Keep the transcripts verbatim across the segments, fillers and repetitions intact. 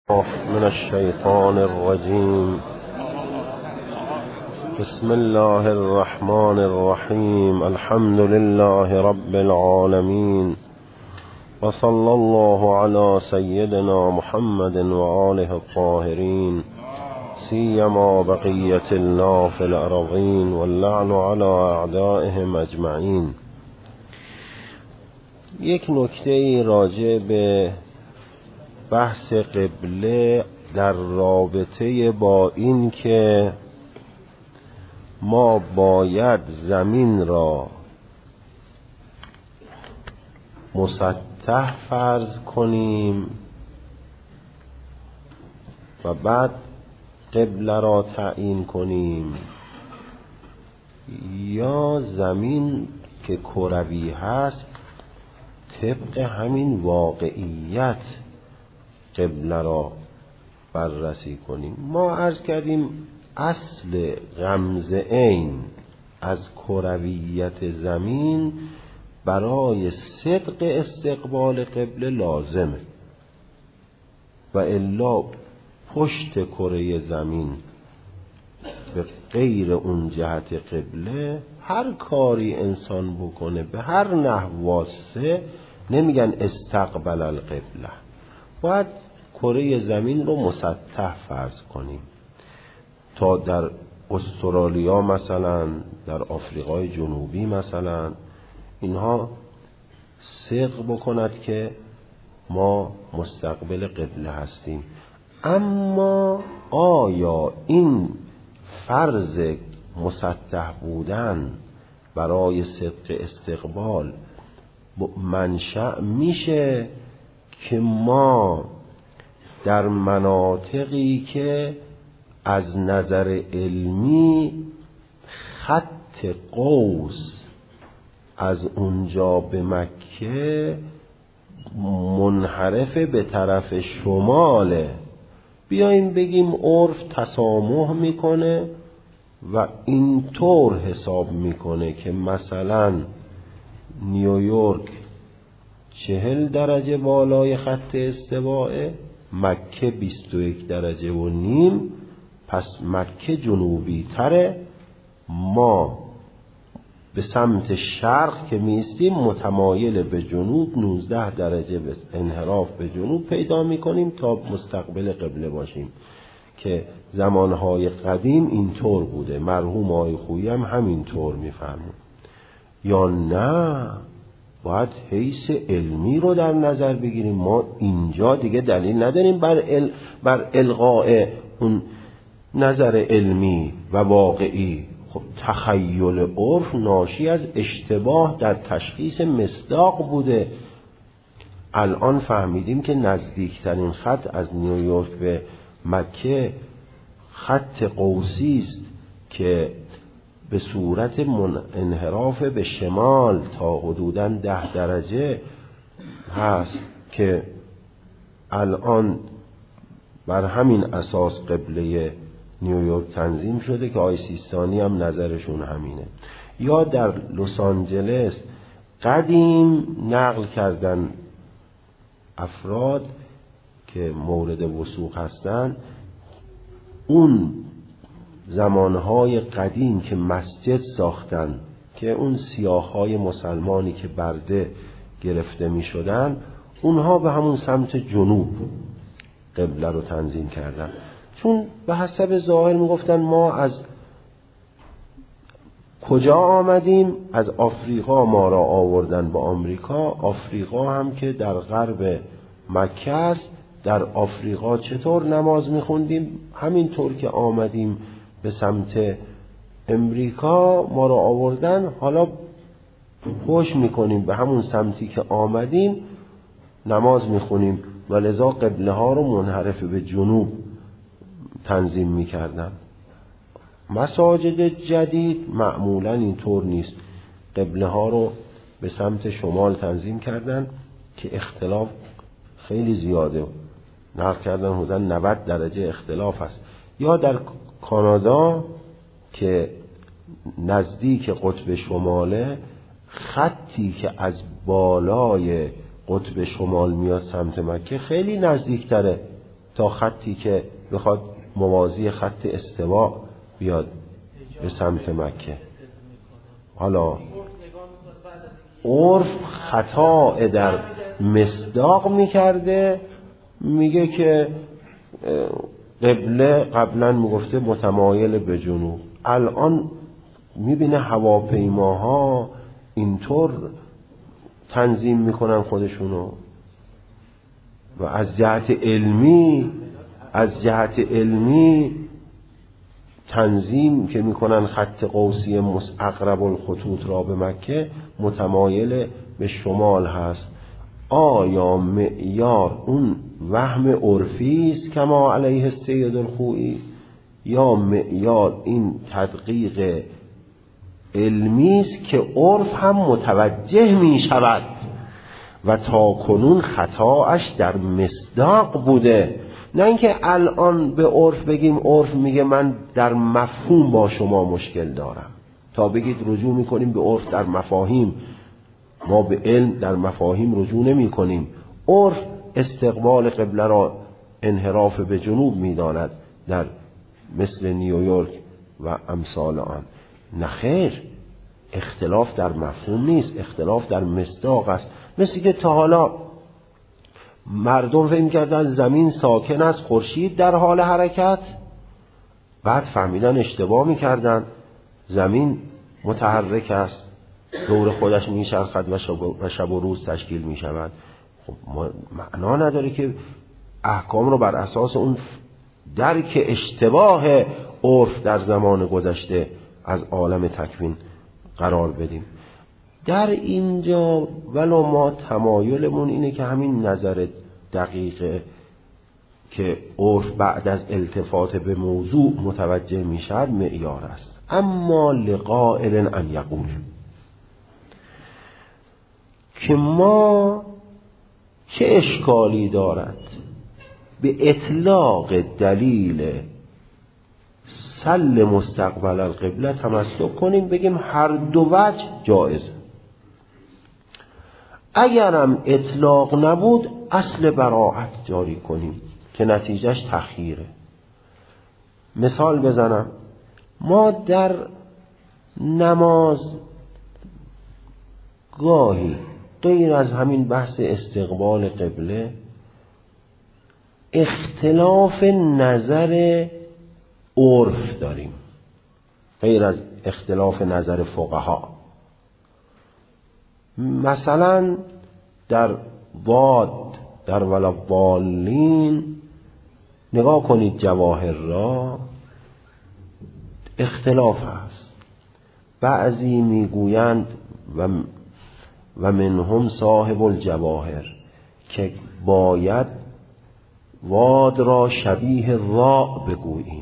من الشيطان الرجيم. بسم الله الرحمن الرحيم. الحمد لله رب العالمين، وصلى الله على سيدنا محمد وآله الطاهرين، سيما بقية الله في الأرضين، واللعن على أعدائهم أجمعين. یک نکته راجع به بحث قبله در رابطه با این که ما باید زمین را مسطح فرض کنیم و بعد قبله را تعیین کنیم، یا زمین که کروی هست طبق همین واقعیت قبله را بررسی کنیم. ما عرض کردیم اصل غمز عین از کرویت زمین برای صدق استقبال قبله لازمه، و الا پشت کره زمین به غیر اون جهت قبله هر کاری انسان بکنه به هر نحو واسه نمیگن استقبل القبله. باید کره زمین رو مسطح فرض کنیم تا در استرالیا مثلا، در آفریقای جنوبی مثلا، اینها صدق بکند که ما مستقبل قبله هستیم. اما آیا این فرض مسطح بودن برای صدق استقبال منشأ میشه که ما در مناطقی که از نظر علمی خط قوس از اونجا به مکه منحرف به طرف شماله، بیاییم بگیم عرف تسامح میکنه و اینطور حساب میکنه که مثلا نیویورک چهل درجه بالای خط استواه، مکه بیست و یک درجه و نیم، پس مکه جنوبی تره، ما به سمت شرق که میستیم متمایل به جنوب نوزده درجه به انحراف به جنوب پیدا میکنیم تا مستقبل قبله باشیم، که زمانهای قدیم اینطور بوده. مرحوم آقای خویی هم همینطور میفرمون. یا نه باید حیث علمی رو در نظر بگیریم. ما اینجا دیگه دلیل نداریم بر, ال... بر الغاء اون نظر علمی و واقعی. خب تخیل عرف ناشی از اشتباه در تشخیص مصداق بوده. الان فهمیدیم که نزدیکترین خط از نیویورک به مکه خط قوسی است که به صورت انحراف به شمال تا حدوداً ده درجه هست، که الان بر همین اساس قبله نیویورک تنظیم شده که آقای سیستانی هم نظرشون همینه. یا در لس آنجلس قدیم نقل کردن افراد که مورد وثوق هستن، اون زمانهای قدیم که مسجد ساختن که اون سیاه‌های مسلمانی که برده گرفته می شدن، اونها به همون سمت جنوب قبله رو تنظیم کردن، چون به حسب ظاهر می گفتن ما از کجا آمدیم؟ از آفریقا ما را آوردن به آمریکا. آفریقا هم که در غرب مکه است، در آفریقا چطور نماز می خوندیم؟ همینطور که آمدیم به سمت امریکا ما را آوردن، حالا پشت میکنیم به همون سمتی که آمدیم نماز میخونیم، و لذا قبله ها رو منحرف به جنوب تنظیم میکردن. مساجد جدید معمولا اینطور نیست، قبله ها رو به سمت شمال تنظیم کردن که اختلاف خیلی زیاده، نقل کردن حدود نود درجه اختلاف است. یا در کانادا که نزدیک قطب شماله، خطی که از بالای قطب شمال میاد سمت مکه خیلی نزدیکتره، تا خطی که بخواد موازی خط استوا بیاد به سمت مکه. حالا عرف خطا در مصداق میکرده، میگه که قبله قبلا میگفته متمایل به جنوب، الان میبینه هواپیماها اینطور تنظیم میکنن خودشونو و از جهت علمی از جهت علمی تنظیم که میکنن خط قوسی اقرب الخطوط را به مکه متمایل به شمال هست. آیا معیار اون وهم عرفی است کما علیه السید الخوئی، یا معیار این تدقیق علمی است که عرف هم متوجه می شود و تا کنون خطاش در مصداق بوده؟ نه اینکه الان به عرف بگیم عرف میگه من در مفهوم با شما مشکل دارم، تا بگید رجوع میکنیم به عرف در مفاهیم. ما به علم در مفاهیم رجوع نمی کنیم. عرف استقبال قبله را انحراف به جنوب میداند در مثل نیویورک و امثال آن. نخیر، اختلاف در مفهوم نیست، اختلاف در مصداق است. مثل که تا حالا مردم فهم کردن زمین ساکن است، خورشید در حال حرکت، بعد فهمیدن اشتباه میکردن، زمین متحرک است، دور خودش میچرخد و شب و شب و روز تشکیل میشود. خب معنا نداره که احکام رو بر اساس اون درک اشتباه عرف در زمان گذشته از عالم تکوین قرار بدیم. در اینجا ولو ما تمایلمون اینه که همین نظر دقیقه که عرف بعد از التفات به موضوع متوجه میشد معیار است. اما لقائل ان یقول، که ما چه اشکالی دارد به اطلاق دلیل سل مستقبل القبله تمسک کنیم، بگیم هر دو وجه جایزه. اگرم اطلاق نبود اصل براعت جاری کنیم که نتیجهش تخییره. مثال بزنم، ما در نماز گاهی غیر از همین بحث استقبال قبله اختلاف نظر عرف داریم، غیر از اختلاف نظر فقها. مثلا در باد در ولا بالین نگاه کنید، جواهر را اختلاف هست. بعضی میگویند و و منهم صاحب الجواهر که باید واد را شبیه را بگوییم،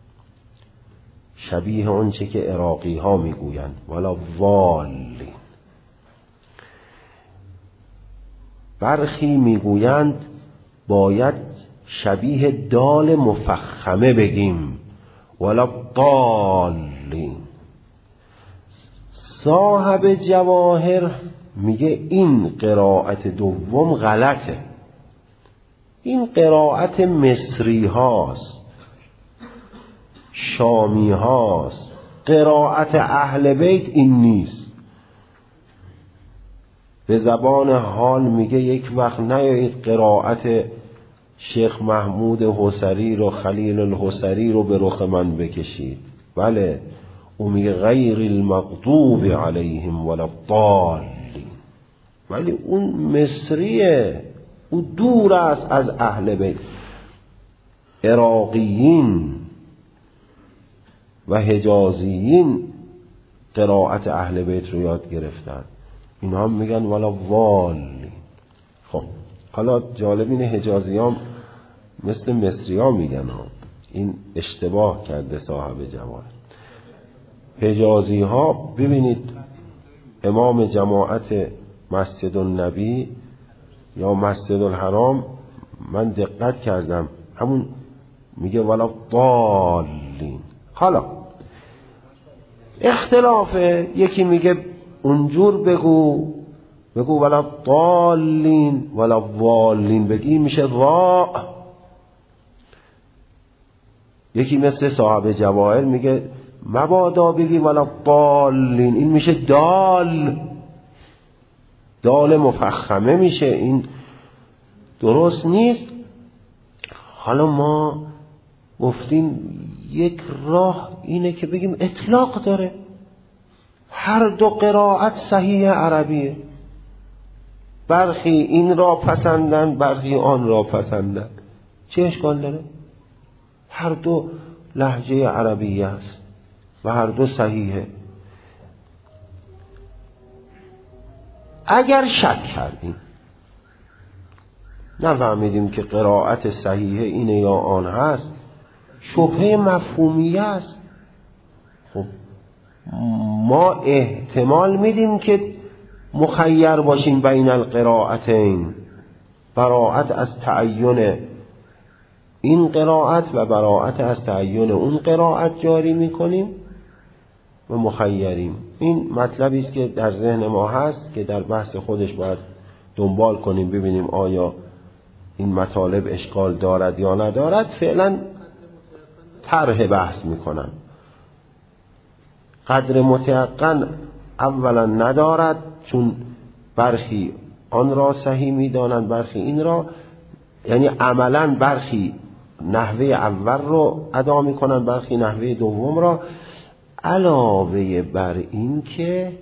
شبیه اون چه که عراقی ها میگویند، ولا والین. برخی میگویند باید شبیه دال مفخمه بگیم، ولا ضالین. صاحب جواهر میگه این قرائت دوم غلطه، این قرائت مصری هاست، شامی هاست، قرائت اهل بیت این نیست. به زبان حال میگه یک وقت نیایید قرائت شیخ محمود حسری رو، خلیل الحسری رو به رخ من بکشید. بله، او میگه غیر المغضوب علیهم ولا الضالین، ولی اون مصریه، او دور است از اهل بیت. عراقیین و حجازیین قرائت اهل بیت رو یاد گرفتن، اینا هم میگن ولا والین. خب حالا جالب اینه حجازیان مثل مصری ها میگن ها. این اشتباه کرده صاحب جواهر. حجازی ها ببینید امام جماعت مسجد النبی یا مسجد الحرام، من دقت کردم همون میگه ولا ضالین. حالا اختلافه، یکی میگه اونجور بگو بگو ولا ضالین، ولا والین بگی میشه را. یکی مثل صاحب جواهر میگه مبادا بگی ولا ضالین، این میشه دال، دال مفخمه میشه، این درست نیست. حالا ما گفتیم یک راه اینه که بگیم اطلاق داره، هر دو قرائت صحیح عربیه، برخی این را پسندن برخی آن را پسندن، چه اشکال داره؟ هر دو لهجه عربیه است و هر دو صحیحه. اگر شک کردیم نفهمیدیم که قرائت صحیحه اینه یا آن هست، شبهه مفهومیه است، خب ما احتمال میدیم که مخیر باشیم بین القرائتین، براءت از تعین این قرائت و براءت از تعین اون قرائت جاری میکنیم و مخیریم. این مطلبی است که در ذهن ما هست که در بحث خودش باید دنبال کنیم ببینیم آیا این مطالب اشکال دارد یا ندارد. فعلا طرح بحث میکنم. قدر متیقن اولا ندارد، چون برخی آن را صحیح میدانند برخی این را، یعنی عملا برخی نحوه اول رو ادا میکنند برخی نحوه دوم را، علاوه بر این که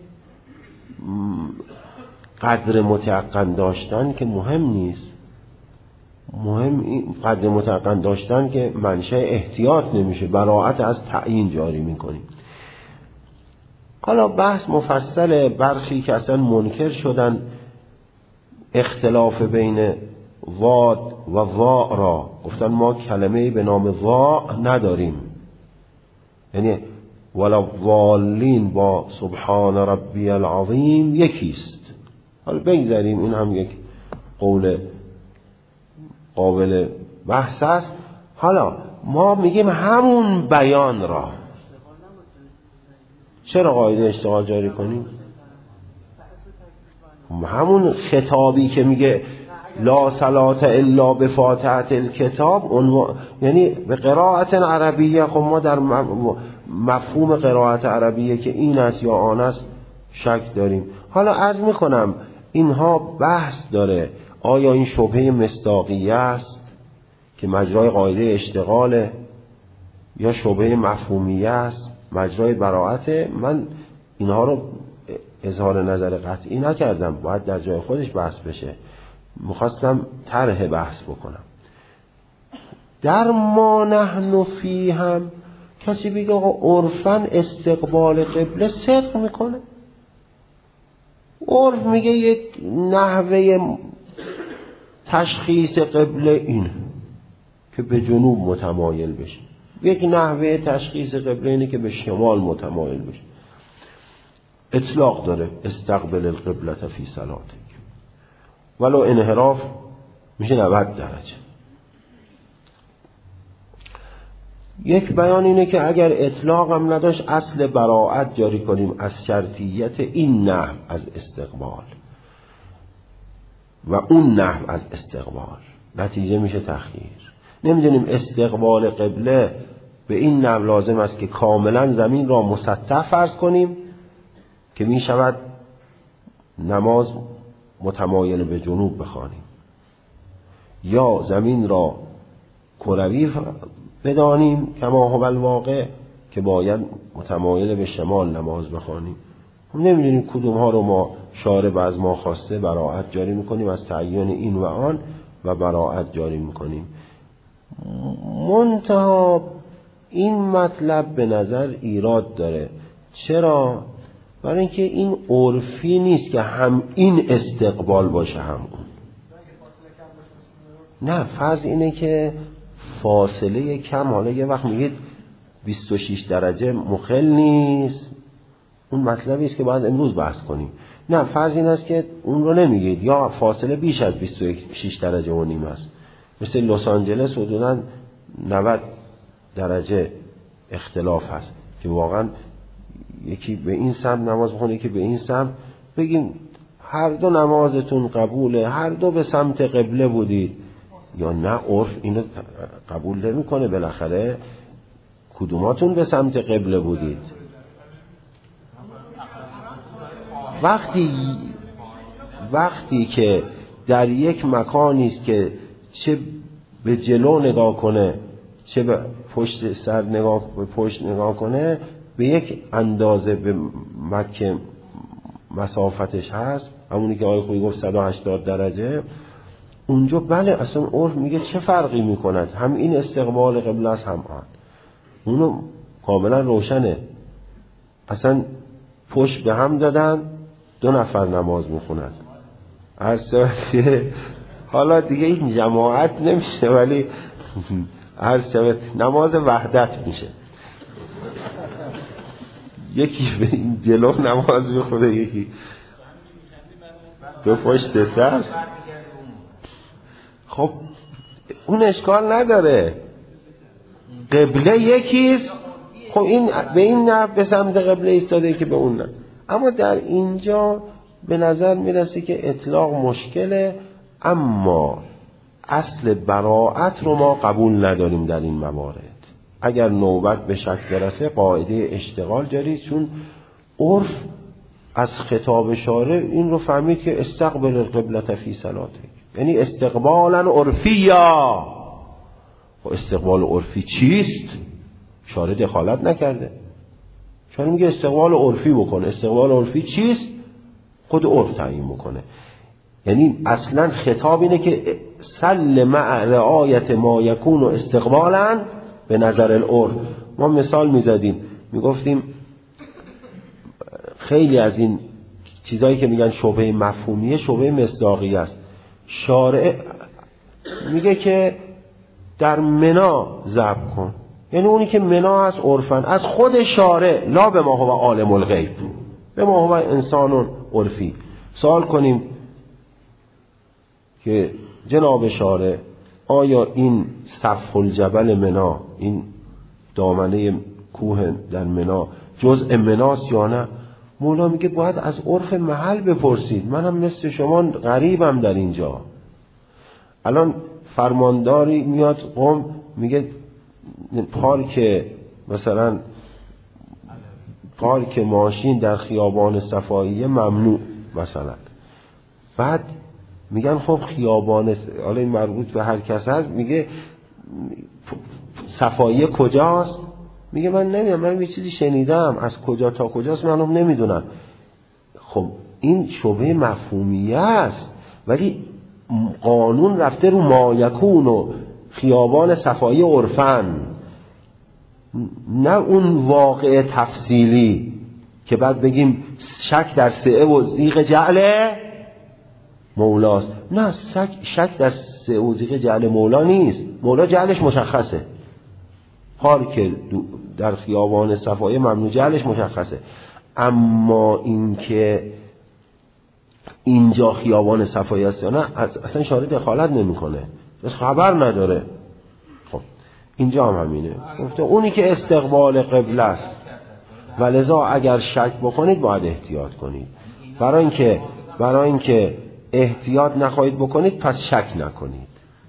قدر متیقن داشتن که مهم نیست، مهم این قدر متیقن داشتن که منشأ احتیاط نمیشه، براءت از تعیین جاری میکنیم. حالا بحث مفصل، برخی که اصلا منکر شدن اختلاف بین واد و وا را، گفتن ما کلمه‌ای به نام وا نداریم، یعنی ولا ضالین با سبحان ربی العظیم یکیست. حالا بگذاریم این هم یک قول قابل بحث است. حالا ما میگیم همون بیان را، چرا قاعده اشتغال جاری کنیم؟ همون خطابی که میگه لا صلاة الا بفاتحة الکتاب، یعنی به قرائت عربیه. خب ما در مفهوم قرائت عربیه که این است یا آن است شک داریم. حالا عرض میکنم اینها بحث داره، آیا این شبهه مصداقیه است که مجرای قاعده اشتغاله یا شبهه مفهومیه است مجرای براءت؟ من اینها رو اظهار نظر قطعی نکردم، باید در جای خودش بحث بشه، میخواستم طرح بحث بکنم. در ما نحن فی هم کسی بگه آقا عرفاً استقبال قبله صدق میکنه، عرف میگه یک نحوه تشخیص قبله اینه که به جنوب متمایل بشه، یک نحوه تشخیص قبله اینه که به شمال متمایل بشه. اطلاق داره استقبل القبلة فی صلاتک، ولو انحراف میشه نود درجه. یک بیان اینه که اگر اطلاق هم نداشت اصل براءت جاری کنیم از شرطیت این نحو از استقبال و اون نحو از استقبال، نتیجه میشه تخییر. نمیدونیم استقبال قبله به این نحو لازم است که کاملا زمین را مسطح فرض کنیم که می شود نماز متمایل به جنوب بخوانیم، یا زمین را کروی بدانیم کما هو الواقع که باید متمایل به شمال نماز بخوانیم. هم نمیدونیم کدوم ها رو ما شارع از ما خواسته براءت جاری میکنیم از تعیین این و آن و براءت جاری میکنیم. منتها این مطلب به نظر ایراد داره. چرا؟ برای اینکه این عرفی نیست که هم این استقبال باشه هم اون. نه، فرض اینه که فاصله کم، حالا یه وقت میگید بیست و شش درجه مخل نیست، اون مطلبی است که باید امروز بحث کنیم. نه، فرض این است که اون رو نمیگید، یا فاصله بیش از بیست و شش درجه و نیم است. مثل لس آنجلس حدوداً نود درجه اختلاف هست که واقعاً یکی به این سمت نماز بخونه یکی به این سمت، بگیم هر دو نمازتون قبوله، هر دو به سمت قبله بودید، یا نه عرف اینو قبول نمیکنه. بالاخره کدوماتون به سمت قبله بودید؟ وقتی وقتی که در یک مکانی است که چه به جلو نگاه کنه چه به پشت سر نگاه به پشت نگاه کنه، به یک اندازه به مکه مسافتش هست، همونی که آقای خویی گفت صد و هشتاد درجه، اونجا بله اصلا عرف میگه چه فرقی میکند، هم این استقبال قبله است هم آن. اونو کاملا روشنه. اصلا پشت به هم دادن، دو نفر نماز میخونن. عرض شود حالا دیگه این جماعت نمیشه، ولی عرض شود نماز وحدت میشه. یکی به این جلو نماز میخونه، یکی به پشت سر. خب اون اشکال نداره، قبله یکیست. خب این به این نه به سمت قبله ایستاده که به اون نه. اما در اینجا به نظر میرسه که اطلاق مشکله، اما اصل براءت رو ما قبول نداریم در این موارد. اگر نوبت به شک برسه قاعده اشتغال جاری، چون عرف از خطاب شارع این رو فهمید که استقبل القبلة فی صلاته، یعنی استقبالا عرفیا. و استقبال عرفی چیست؟ شارع دخالت نکرده، شارع میگه استقبال عرفی بکن. استقبال عرفی چیست؟ خود عرف تعیین میکنه. یعنی اصلا خطاب اینه که سل مع رعایت ما یکون استقبالا به نظر العرف. ما مثال میزدیم، میگفتیم خیلی از این چیزایی که میگن شبهه مفهومیه شبهه مصداقی است. شارع میگه که در منا ضرب کن، یعنی اونی که منا هست عرفن، از خود شارع، لا به ما هو عالم الغیب، به ما هو انسان عرفی. سوال کنیم که جناب شارع آیا این سفح الجبل منا، این دامنه کوه در منا جزء مناست یا نه؟ مولا میگه باید از عرف محل بپرسید، منم مثل شما غریبم در اینجا. الان فرمانداری میاد قم میگه پارک مثلا پارک ماشین در خیابان صفاییه ممنوع مثلا، بعد میگن خب خیابان، حالا این مربوط به هر کس هست، میگه صفاییه کجاست؟ میگه من نمیدونم، من یه چیزی شنیدم، از کجا تا کجاست منم نمیدونم. خب این شبهه مفهومیه است، ولی قانون رفته رو ما یکون و خیابان صفایی عرفن، نه اون واقع تفصیلی که بعد بگیم شک در سعه و زیغ جعل مولاست. نه، شک, شک در سعه و زیغ جعل مولا نیست، مولا جعلش مشخصه. پارک در خیابان صفایی ممنوع جعلش مشخصه، اما این که اینجا خیابان صفایی است یا نه اصلا شارع دخالت نمیکنه، بس خبر نداره. خب اینجا هم همینه، گفته اونی که استقبال قبله است و لذا اگر شک بکنید باید احتیاط کنید. برای اینکه برای اینکه احتیاط نخواهید بکنید پس شک نکنید.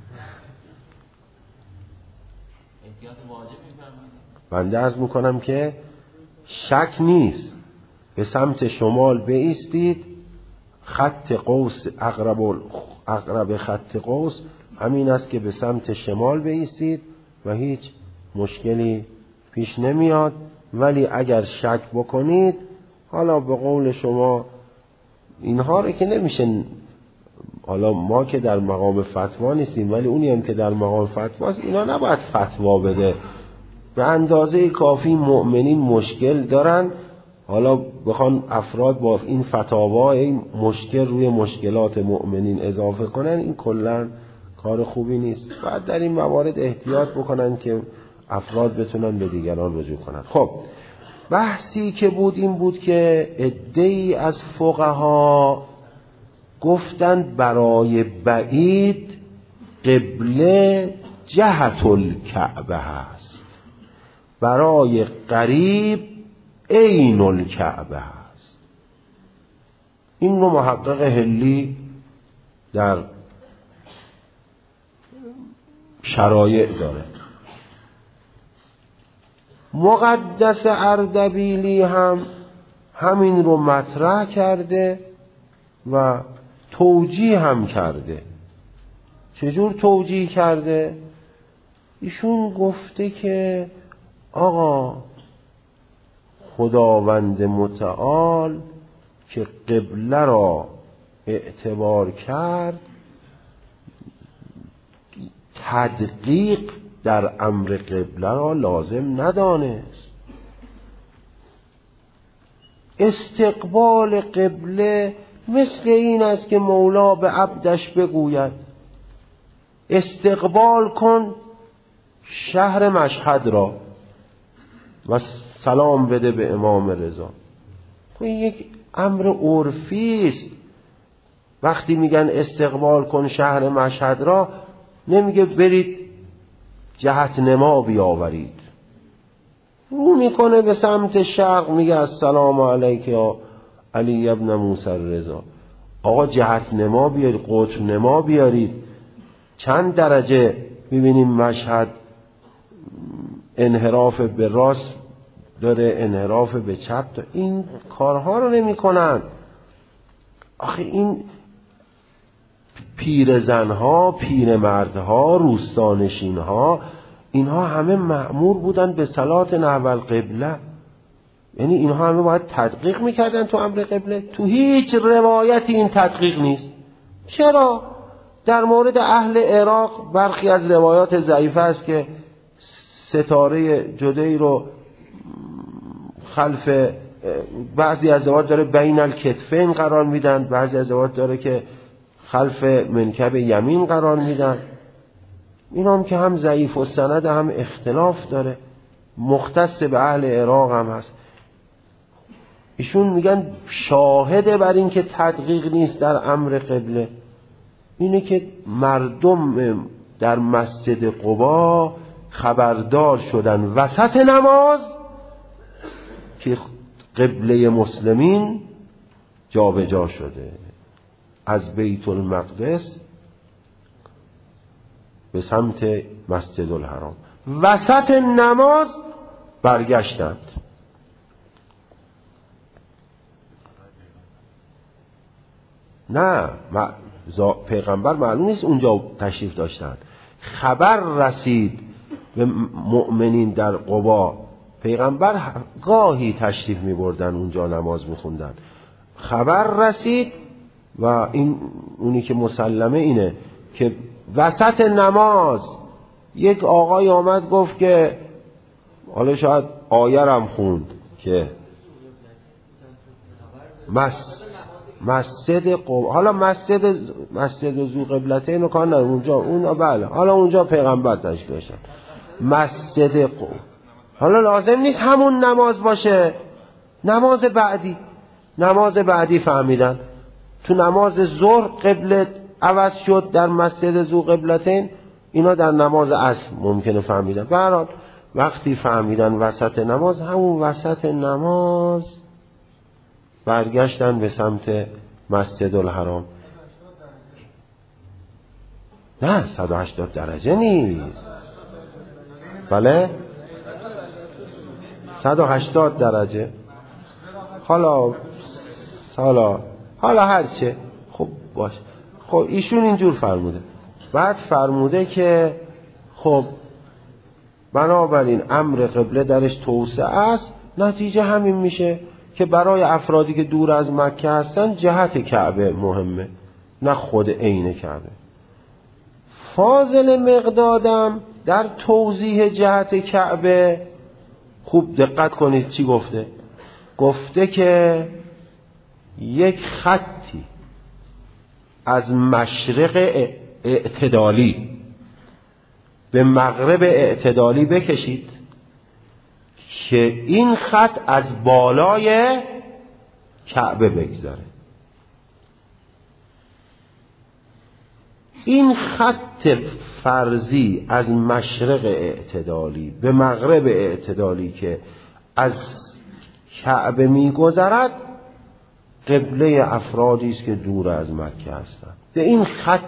بنده عرض میکنم که شک نیست، به سمت شمال بایستید، خط قوس اقرب اقرب خط قوس همین است که به سمت شمال بایستید و هیچ مشکلی پیش نمیاد. ولی اگر شک بکنید، حالا به قول شما اینها رو که نمیشه، حالا ما که در مقام فتوا نیستیم، ولی اونی هم که در مقام فتواست اینا نباید فتوا بده. به اندازه کافی مؤمنین مشکل دارن، حالا بخوان افراد با این فتاوا این مشکل روی مشکلات مؤمنین اضافه کنن، این کلا کار خوبی نیست. بعد در این موارد احتیاط بکنن که افراد بتونن به دیگران رجوع کنن. خب بحثی که بود این بود که عده‌ای از فقها گفتند برای بعید قبله جهت الکعبه هست، برای قریب عین الکعبه هست. این رو محقق هلی در شرایع داره. مقدس اردبیلی هم همین رو مطرح کرده و توجیه هم کرده. چجور توجیه کرده؟ ایشون گفته که آقا خداوند متعال که قبله را اعتبار کرد، تدقیق در امر قبله را لازم ندانست. استقبال قبله مثل این است که مولا به عبدش بگوید استقبال کن شهر مشهد را و سلام بده به امام رضا. این یک امر عرفی است. وقتی میگن استقبال کن شهر مشهد را، نمیگه برید جهت نما بیاورید. رو میکنه به سمت شرق، میگه السلام علیک یا علی ابن موسی رضا. آقا جهت نما بیارید، قطب نما بیارید. چند درجه میبینیم مشهد انحراف به راست داره، انحراف به چپ داره. این کارها رو نمی کنن. آخه این پیرزنها، پیرمردها، روستانشینها، اینها همه مأمور بودن به صلات نحو القبله. یعنی اینها همه باید تدقیق میکردن تو امر قبله. تو هیچ روایتی این تدقیق نیست. چرا؟ در مورد اهل عراق برخی از روایات ضعیفه است که ستاره جدی رو خلف، بعضی از روایات داره بین الکتفین قرار میدن، بعضی از روایات داره که خلف منکب یمین قرار میدن. این هم که هم ضعیف و سند هم اختلاف داره، مختص به اهل عراق هم هست. ایشون میگن شاهده بر این که تدقیق نیست در امر قبله اینه که مردم در مسجد قبا خبردار شدن وسط نماز که قبله مسلمین جابجا جا شده، از بیت المقدس به سمت مسجد الحرام. وسط نماز برگشتند. نه پیغمبر معلوم نیست اونجا تشریف داشتن. خبر رسید به مؤمنین در قبا. پیغمبر گاهی تشریف می بردن اونجا نماز می خوندن. خبر رسید و این اونی که مسلمه اینه که وسط نماز یک آقای آمد گفت که حالا شاید آیرم خوند که مس مسجد قبا، حالا مسجد مسجد ذو قبلتین کار نه اونجا، اون بله، حالا اونجا پیغمبر تشریف داشتن. مسجد قبا حالا لازم نیست همون نماز باشه، نماز بعدی نماز بعدی فهمیدن تو نماز ظهر قبله عوض شد در مسجد ذو قبلتین، اینا در نماز عصر ممکنه فهمیدن. به هر حال وقتی فهمیدن وسط نماز، همون وسط نماز برگشتن به سمت مسجد الحرام. نه صد و هشتاد درجه نیست، بله صد و هشتاد درجه. حالا حالا حالا هرچه خب باش. خب ایشون اینجور فرموده. بعد فرموده که خب بنابراین امر قبله درش توسعه است، نتیجه همین میشه که برای افرادی که دور از مکه هستن جهت کعبه مهمه، نه خود عین کعبه. فاضل مقدادم در توضیح جهت کعبه خوب دقت کنید چی گفته. گفته که یک خطی از مشرق اعتدالی به مغرب اعتدالی بکشید که این خط از بالای کعبه بگذره. این خط فرضی از مشرق اعتدالی به مغرب اعتدالی که از کعبه میگذرد، قبله افرادی است که دور از مکه هستند. به این خط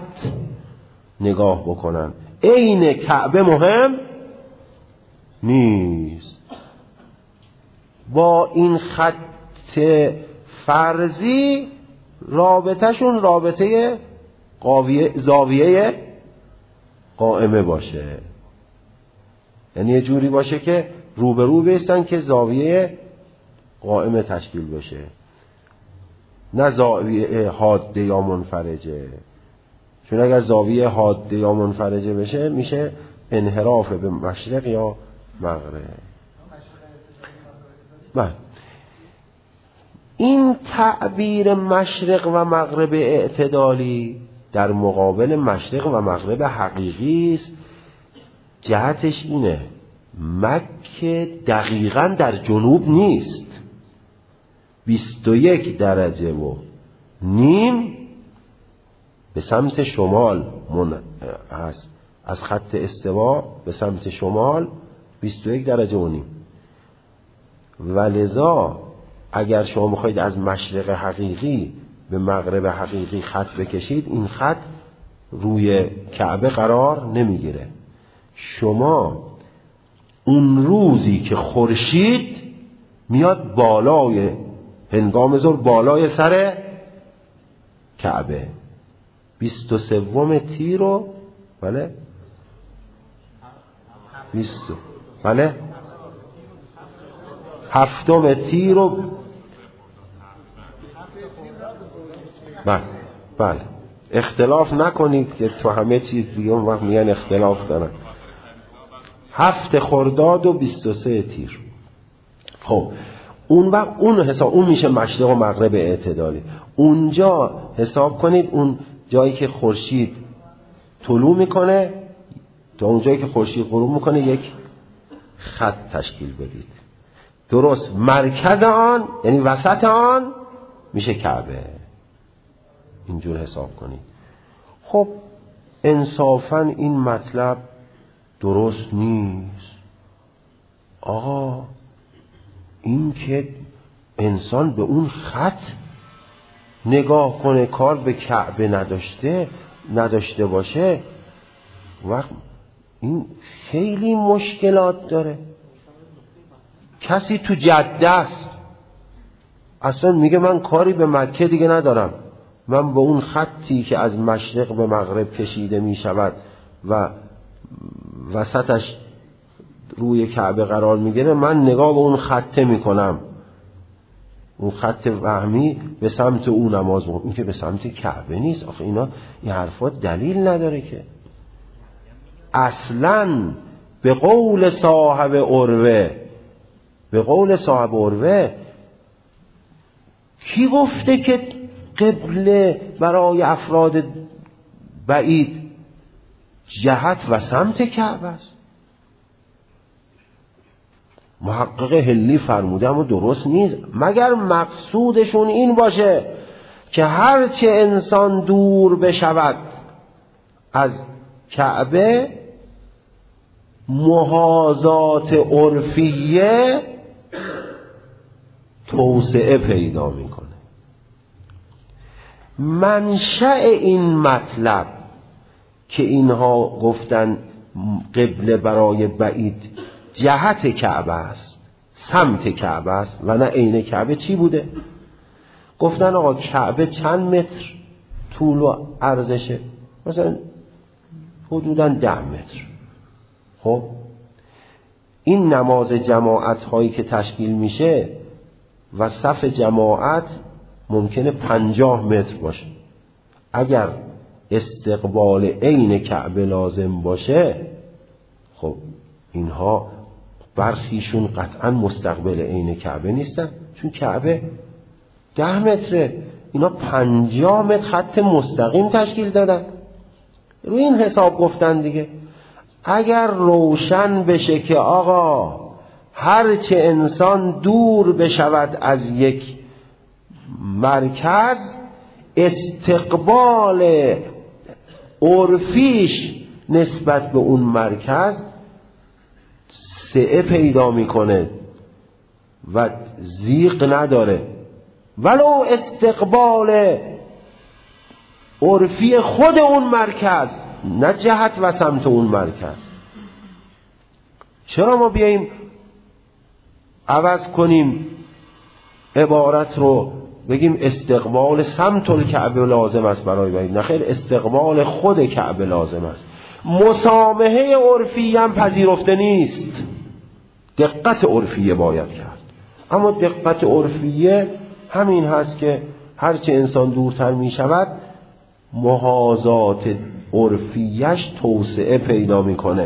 نگاه بکنن. عین کعبه مهم نیست، با این خط فرضی رابطهشون رابطه قاویه زاویه قائمه باشه، یعنی یه جوری باشه که رو به رو بیستن که زاویه قائمه تشکیل بشه، نه زاویه حاده یا منفرجه. چون اگر زاویه حاده یا منفرجه بشه میشه انحراف به مشرق یا مغرب. بله، این تعبیر مشرق و مغرب اعتدالی در مقابل مشرق و مغرب حقیقی است. جهتش اینه مکه دقیقاً در جنوب نیست، بیست و یک درجه و نیم به سمت شمال من هست، از خط استوا به سمت شمال بیست و یک درجه و نیم. ولذا اگر شما میخواید از مشرق حقیقی به مغرب حقیقی خط بکشید، این خط روی کعبه قرار نمیگیره. شما اون روزی که خورشید میاد بالای هنگام ظهر بالای سر کعبه، بیست و سوم تیر رو بله بیست بله هفتم تیر رو بله بله اختلاف نکنید که تو همه چیز دیگه اون وقت میگن اختلاف دارن. هفت خرداد و بیست و سه تیر. خب اون وقت اون حساب اون میشه مشرق و مغرب اعتدالی. اونجا حساب کنید اون جایی که خورشید طلوع میکنه تا اون جایی که خورشید غروب میکنه یک خط تشکیل بدید. درست مرکز آن یعنی وسط آن میشه کعبه. اینجور حساب کنید. خب انصافاً این مطلب درست نیست. آقا این که انسان به اون خط نگاه کنه کار به کعبه نداشته نداشته باشه، وقت این خیلی مشکلات داره. کسی تو جده است اصلا میگه من کاری به مکه دیگه ندارم، من به اون خطی که از مشرق به مغرب کشیده می شود و وسطش روی کعبه قرار میگیره، من نگاه به اون خطه میکنم، اون خط وهمی به سمت اون نماز میخونم. این که به سمت کعبه نیست. آخه اینا این حرفا دلیل نداره که. اصلاً به قول صاحب عروه به قول صاحب عروه کی گفته که قبله برای افراد بعید جهت و سمت کعبه است؟ محقق هلی فرموده اما درست نیست، مگر مقصودشون این باشه که هرچه انسان دور بشود از کعبه محاذات عرفیه توسعه پیدا میکنه. منشأ این مطلب که اینها گفتن قبله برای بعید جهت کعبه است، سمت کعبه است و نه عین کعبه، چی بوده؟ گفتن آقا کعبه چند متر طول و عرضشه؟ مثلا حدوداً ده متر. خب این نماز جماعت هایی که تشکیل میشه و صف جماعت ممکنه پنجاه متر باشه. اگر استقبال عین کعبه لازم باشه، خب اینها برخیشون قطعا مستقبل عین کعبه نیستن، چون کعبه ده متره، اینا پنجاه متر خط مستقیم تشکیل دادن. روی این حساب گفتن دیگه. اگر روشن بشه که آقا هرچه انسان دور بشود از یک مرکز استقبال عرفیش نسبت به اون مرکز سعه پیدا میکنه و زیغ نداره، ولو استقبال عرفی خود اون مرکز نه جهت و سمت اون مرکز. چرا ما بیاییم عوض کنیم عبارت رو بگیم استقبال سمت الکعبه لازم است برای بعید، نخیر استقبال خود کعبه لازم است. مسامحه عرفی هم پذیرفته نیست، دقت عرفیه باید کرد. اما دقت عرفیه همین هست که هرچه انسان دورتر می شود محاذات عرفیش توسعه پیدا می کنه.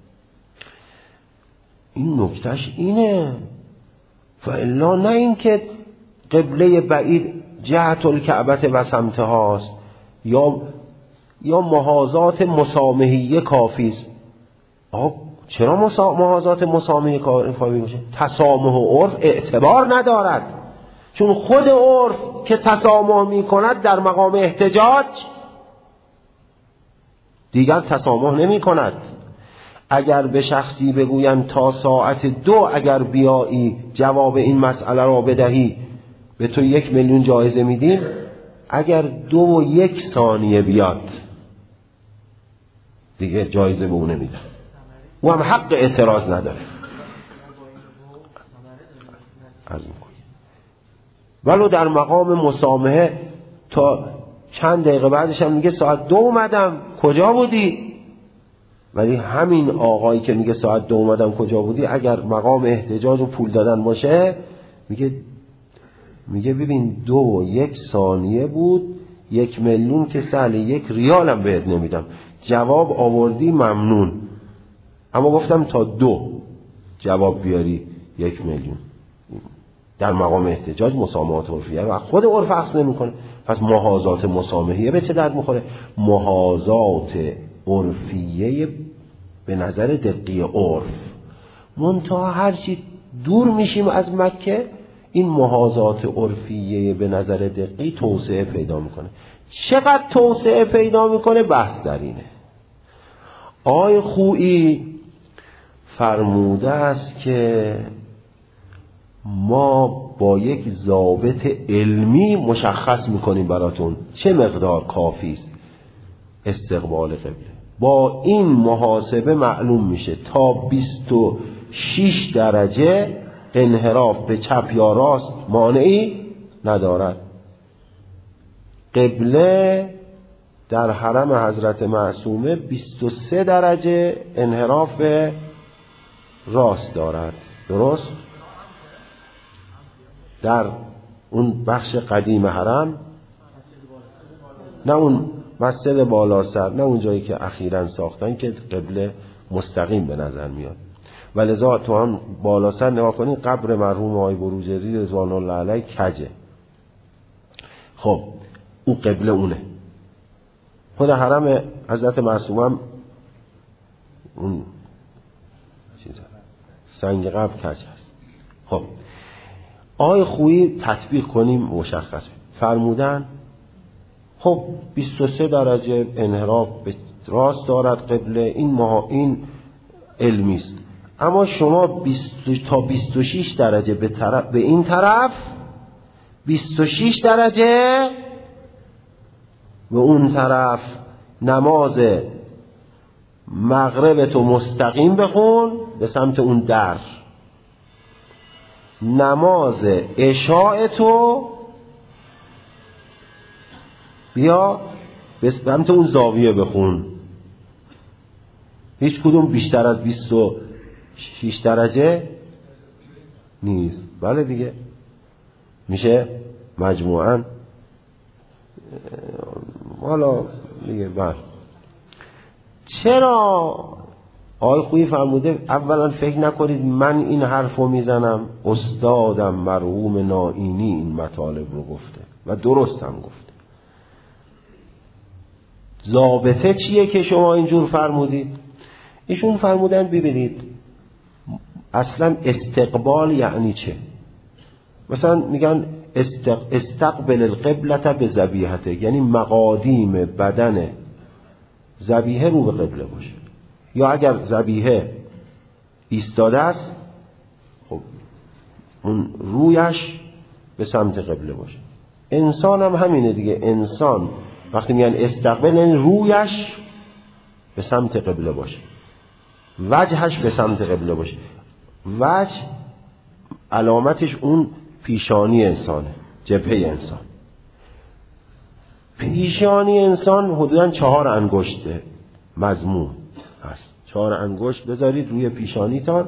این نکتهش اینه. و الا نه این که قبله بعید جهت الکعبه و سمتهاست یا یا محاذات مسامحیه کافی است. آقا چرا محاذات مسامحیه کافی باشه؟ تسامح و عرف اعتبار ندارد، چون خود عرف که تسامح می کند در مقام احتجاج دیگر تسامح نمی کند. اگر به شخصی بگویند تا ساعت دو اگر بیایی جواب این مسئله را بدهی به تو یک میلیون جایزه میدیم، اگر دو و یک ثانیه بیاد دیگه جایزه به اون نمیدن، او هم حق اعتراض نداره. عرض میکنم ولو در مقام مسامحه تا چند دقیقه بعدش هم میگه ساعت دو اومدم کجا بودی؟ ولی همین آقایی که میگه ساعت دو اومدم کجا بودی اگر مقام احتجاج و پول دادن باشه میگه میگه ببین دو و یک ثانیه بود، یک میلیون که سهل، یک ریالم بهت نمیدم. جواب آوردی ممنون، اما گفتم تا دو جواب بیاری یک میلیون. در مقام احتجاج مسامحات عرفیه و خود عرف عکس نمیکنه. پس محاذات مسامحیه به چه درد میخوره؟ محاذات عرفیه به نظر دقیق عرف. منتها هرچی دور میشیم از مکه این محاذات عرفیه به نظر دقیق توسعه پیدا میکنه. چقدر توسعه پیدا میکنه؟ بحث در اینه. آقای خویی فرموده است که ما با یک ضابط علمی مشخص میکنیم براتون چه مقدار کافی است استقبال قبله. با این محاسبه معلوم میشه تا بیست و شش درجه انحراف به چپ یا راست مانعی ندارد. قبله در حرم حضرت معصومه بیست و سه درجه انحراف به راست دارد. درست؟ در اون بخش قدیم حرم، نه اون مسجد بالا سر، نه اون جایی که اخیراً ساختن که قبله مستقیم به نظر میاد. ولذا تو هم بالا سر نگاه کنین قبر مرحوم آقای بروجردی رضوان الله علیه کجه. خب اون قبله اونه. خود حرم حضرت معصومه هم اون چیزه سنگ قبر کج هست. خب آقای خویی تطبیق کنیم مشخص فرمودن خب بیست و سه درجه انحراف به راست دارد قبله، این ما این علمی است. اما شما بیست تا بیست و شش درجه به طرف به این طرف، بیست و شش درجه به اون طرف نماز مغرب تو مستقیم بخون به سمت اون در، نماز عشاء تو بیا به سمت اون زاویه بخون. هیچ کدوم بیشتر از بیست و شش درجه نیست. بله دیگه میشه مجموعاً حالا دیگه. بله چرا آقای خویی فرموده اولا فکر نکنید من این حرفو میزنم، استادم مرحوم نائینی این مطالب رو گفته و درست هم گفته. ضابطه چیه که شما اینجور فرمودید؟ ایشون فرمودن ببینید اصلا استقبال یعنی چه. مثلا میگن استقبل القبلة به ذبیحته، یعنی مقادیم بدن ذبیحه رو به قبله باشه، یا اگر ذبیحه ایستاده است خب اون رویش به سمت قبله باشه. انسان هم همینه دیگه. انسان وقتی میگن استقبال یعنی رویش به سمت قبله باشه، وجهش به سمت قبله باشه. وجه علامتش اون پیشانی انسانه، جبهه انسان. پیشانی انسان حدوداً چهار انگشته مضمون هست. چهار انگشت بذارید روی پیشانیتان.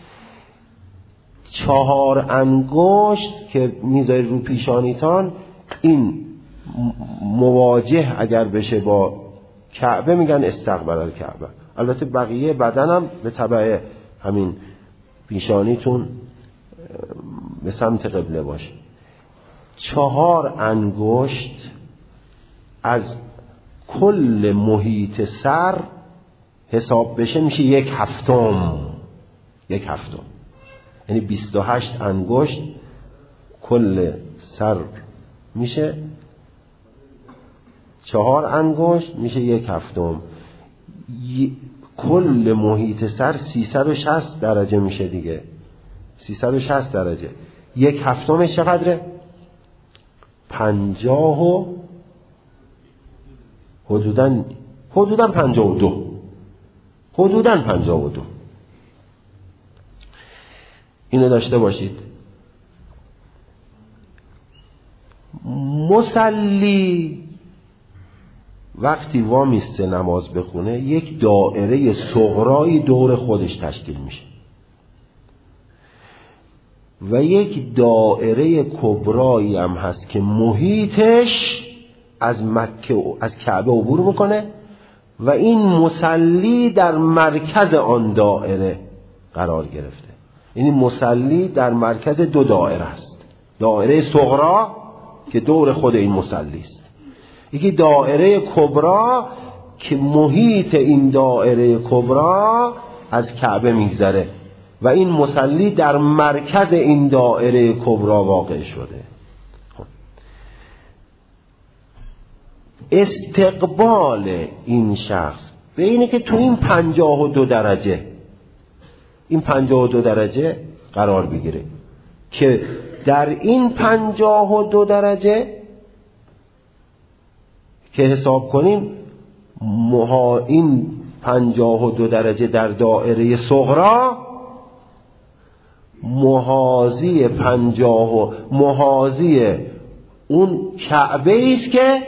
چهار انگشت که میذارید رو پیشانیتان، این مواجه اگر بشه با کعبه میگن استقبال الکعبه. البته بقیه بدنم به تبع همین پیشانیتون به سمت قبله باشه. چهار انگشت از کل محیط سر حساب بشه میشه یک هفتم. یک هفتم یعنی بیست و هشت انگشت کل سر میشه، چهار انگشت میشه یک هفتم. کل محیط سر سیصد و شصت درجه میشه دیگه، سیصد و شصت درجه. یک هفتمش چقدره؟ پنجاه و حدوداً حدوداً پنجاه و دو حدوداً پنجاه و دو. اینو داشته باشید. مصلی وقتی وامیسته نماز بخونه یک دایره صغرایی دور خودش تشکیل میشه و یک دایره کبرایی هم هست که محیطش از مکه از کعبه عبور میکنه و این مصلی در مرکز آن دایره قرار گرفته. یعنی مصلی در مرکز دو دایره است. دایره صغرا که دور خود این مصلی است، یکی دایره کبرا که محیط این دایره کبرا از کعبه میگذره و این مصلی در مرکز این دایره کبرا واقع شده. خب. استقبال این شخص به اینه که تو این پنجاه و دو درجه این پنجاه و دو درجه قرار بگیره که در این پنجاه و دو درجه که حساب کنیم مها این پنجاه و دو درجه در دایره صغرا محاذی پنجاه و محاذی اون کعبه است که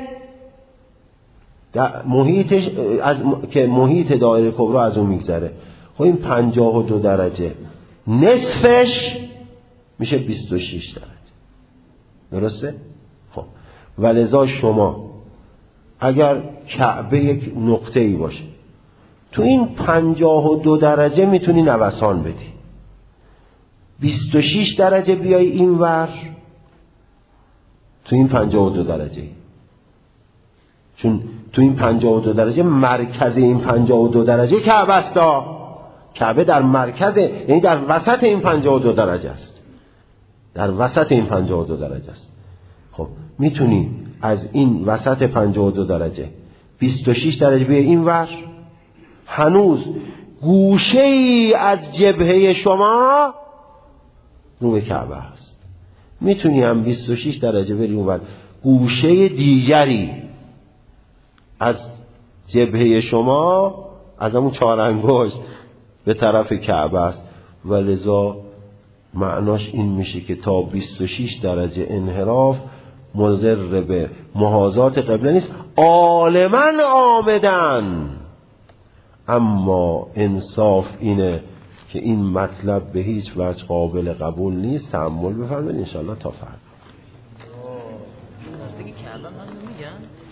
محیطش از که محیط دایره کبرا از اون میگذره. خب این پنجاه و دو درجه نصفش میشه بیست و شش درجه. درسته؟ خب ولذا شما اگر کعبه یک نقطه ای باشه تو این پنجاه و دو درجه میتونی نوسان بدی، بیست و شش درجه بیای این ور تو این پنجاه و دو درجه، چون تو این پنجاه و دو درجه مرکز این پنجاه و دو درجه کعبه است. کعبه در مرکز، یعنی در وسط این پنجاه و دو درجه است، در وسط این پنجاه و دو درجه است. خب میتونی از این وسط پنجاه و دو درجه بیست و شش درجه بیای این ور، هنوز گوشه ای از جبهه شما رو به کعبه هست. میتونی هم بیست و شش درجه بری اون ور، گوشه دیگری از جبهه شما از همون چهار انگشت به طرف کعبه است و لذا معناش این میشه که تا بیست و شش درجه انحراف مضر به محاذات قبله نیست. عالماً آمدن، اما انصاف اینه که این مطلب به هیچ وجه قابل قبول نیست. تأمل بفرمایید انشاءالله تا فردا.